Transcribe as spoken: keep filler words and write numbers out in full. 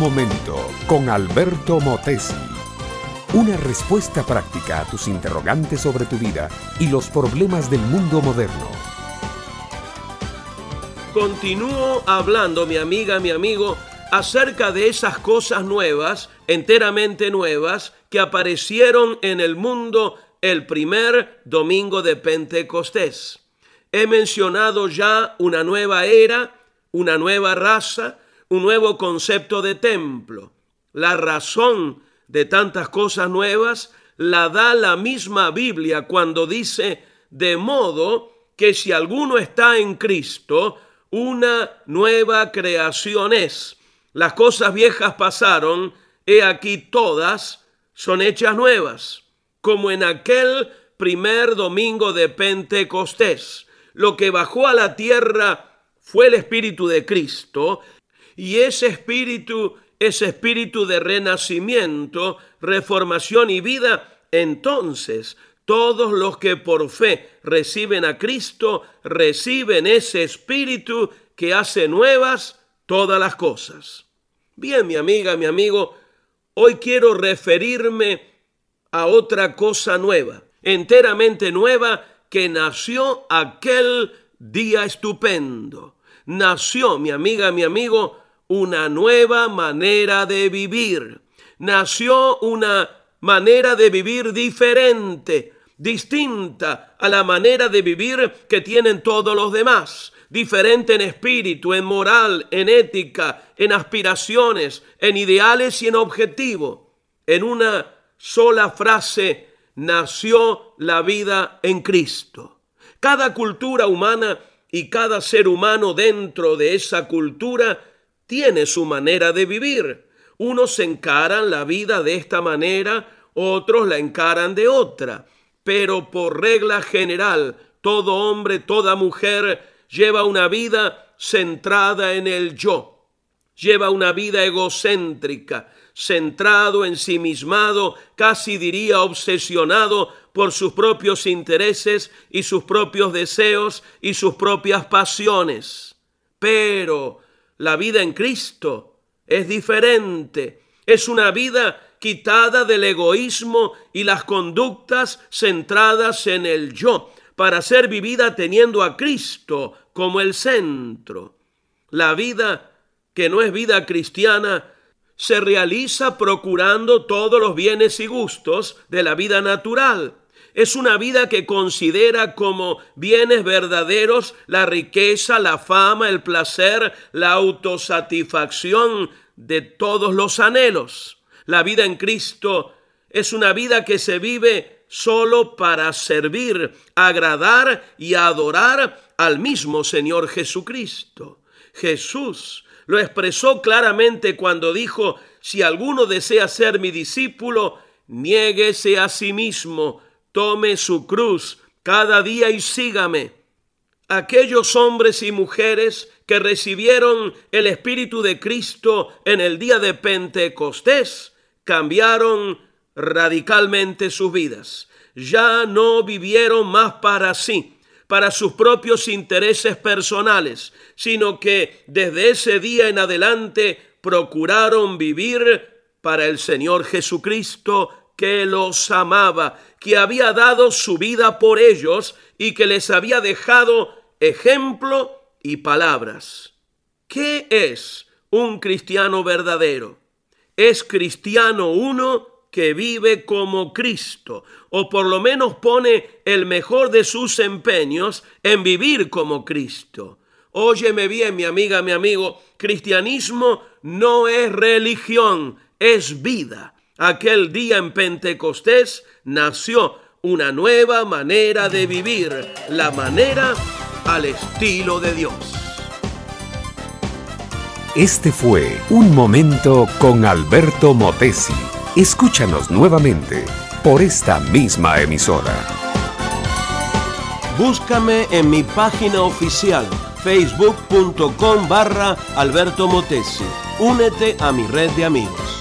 momento con Alberto Motesi. Una respuesta práctica a tus interrogantes sobre tu vida y los problemas del mundo moderno. Continúo hablando, mi amiga, mi amigo, acerca de esas cosas nuevas, enteramente nuevas, que aparecieron en el mundo el primer domingo de Pentecostés. He mencionado ya una nueva era, una nueva raza, un nuevo concepto de templo. La razón de tantas cosas nuevas la da la misma Biblia cuando dice: de modo que si alguno está en Cristo, una nueva creación es. Las cosas viejas pasaron, he aquí todas son hechas nuevas, como en aquel primer domingo de Pentecostés. Lo que bajó a la tierra fue el Espíritu de Cristo, y ese Espíritu, ese Espíritu de renacimiento, reformación y vida. Entonces, todos los que por fe reciben a Cristo, reciben ese Espíritu que hace nuevas todas las cosas. Bien, mi amiga, mi amigo, hoy quiero referirme a otra cosa nueva, enteramente nueva, que nació aquel día estupendo. Nació, mi amiga, mi amigo, una nueva manera de vivir. Nació una manera de vivir diferente, distinta a la manera de vivir que tienen todos los demás. Diferente en espíritu, en moral, en ética, en aspiraciones, en ideales y en objetivo. En una sola frase, nació la vida en Cristo. Cada cultura humana y cada ser humano dentro de esa cultura tiene su manera de vivir. Unos encaran la vida de esta manera, otros la encaran de otra. Pero por regla general, todo hombre, toda mujer lleva una vida centrada en el yo. Lleva una vida egocéntrica, centrado, ensimismado, casi diría obsesionado por sus propios intereses y sus propios deseos y sus propias pasiones. Pero la vida en Cristo es diferente. Es una vida quitada del egoísmo y las conductas centradas en el yo, para ser vivida teniendo a Cristo como el centro. La vida que no es vida cristiana se realiza procurando todos los bienes y gustos de la vida natural. Es una vida que considera como bienes verdaderos la riqueza, la fama, el placer, la autosatisfacción de todos los anhelos. La vida en Cristo es una vida que se vive solo para servir, agradar y adorar al mismo Señor Jesucristo. Jesús lo expresó claramente cuando dijo: si alguno desea ser mi discípulo, niéguese a sí mismo, tome su cruz cada día y sígame. Aquellos hombres y mujeres que recibieron el Espíritu de Cristo en el día de Pentecostés cambiaron radicalmente sus vidas. Ya no vivieron más para sí, para sus propios intereses personales, sino que desde ese día en adelante procuraron vivir para el Señor Jesucristo, que los amaba, que había dado su vida por ellos y que les había dejado ejemplo y palabras. ¿Qué es un cristiano verdadero? Es cristiano uno que vive como Cristo, o por lo menos pone el mejor de sus empeños en vivir como Cristo. Óyeme bien, mi amiga, mi amigo, cristianismo no es religión, es vida. Aquel día en Pentecostés nació una nueva manera de vivir, la manera al estilo de Dios. Este fue Un Momento con Alberto Motesi. Escúchanos nuevamente por esta misma emisora. Búscame en mi página oficial, facebook punto com barra Alberto Motesi. Únete a mi red de amigos.